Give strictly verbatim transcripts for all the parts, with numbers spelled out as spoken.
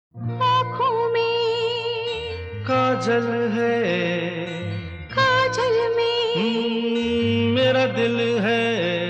आँखों में काजल है, काजल में हम्म, मेरा दिल है।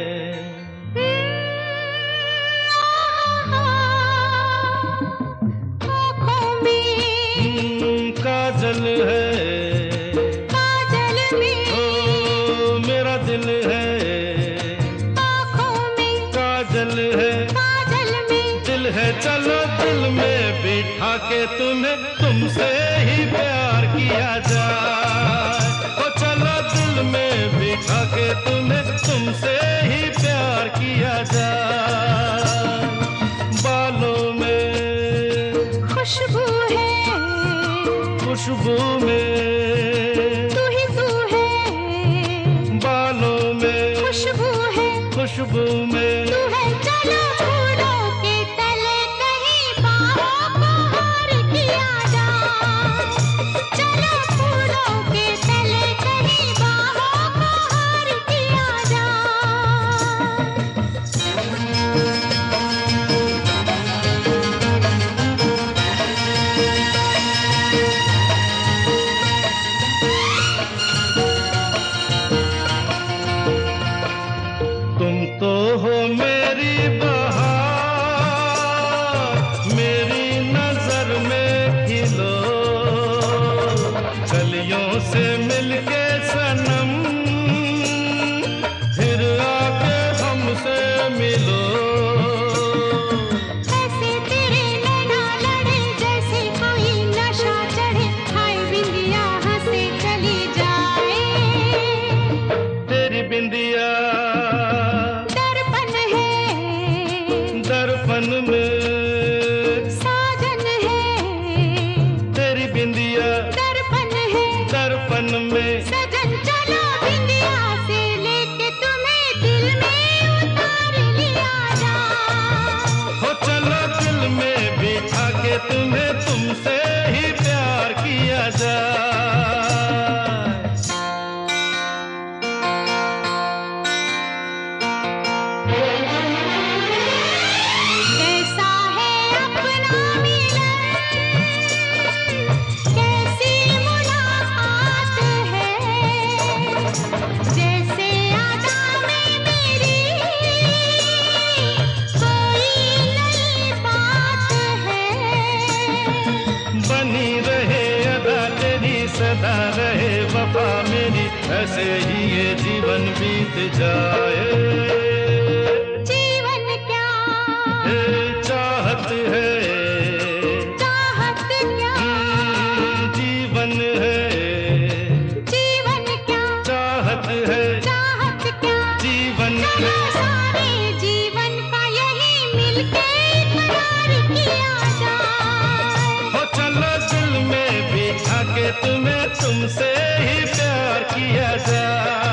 आँखों में हम्म, काजल है, काजल में ओ मेरा दिल है। आँखों में काजल है, काजल में दिल है, चलो दिल में बिठा के तुम्हें तुमसे ही प्यार किया जाए। ओ चलो दिल में बिठा के तुम्हें तुमसे ही प्यार किया जाए। बालों में खुशबू है, खुशबू में, तू ही तू है। बालों में खुशबू है, खुशबू में, तू है। चलो फूलों के तले कहीं बाहों को हार किया जाए। चलो फूलों के तले कहीं बाहों को हार किया जाए। तुम तो हो मेरी बहार, मेरी नजर में खिलो, कलियों से मिलके सनम, फिर आके हमसे मिलो। ऐसे तेरे नैना लड़े जैसे कोई नशा चढ़े, हाय बिंदिया हंसे चली जाए। तेरी बिंदिया दर्पण है, दर्पण में, साजन है। तेरी बिंदिया दर्पण है, दर्पण में, सजन। चलो बिंदिया से लेके तुम्हें दिल में उतार लिया जाए। हो चलो दिल में बिठा के तुम्हें तुमसे ही प्यार किया जाए। कैसा है अपना मिलन, कैसी मुलाकात है। जैसे आदा में मेरी कोई नई बात है। बनी रहे अदा तेरी, सदा रहे वफा मेरी, ऐसे ही ये जीवन बीत जाए। जीवन क्या, ये चाहत है, चाहत क्या, हम्म, जीवन है, जीवन क्या, चाहत है, चाहत क्या। जीवन चलो है। सारे जीवन का यही मिलके करार किया जाए। हो चलो दिल में बिठा के तुम्हें तुमसे ही प्यार किया जाए।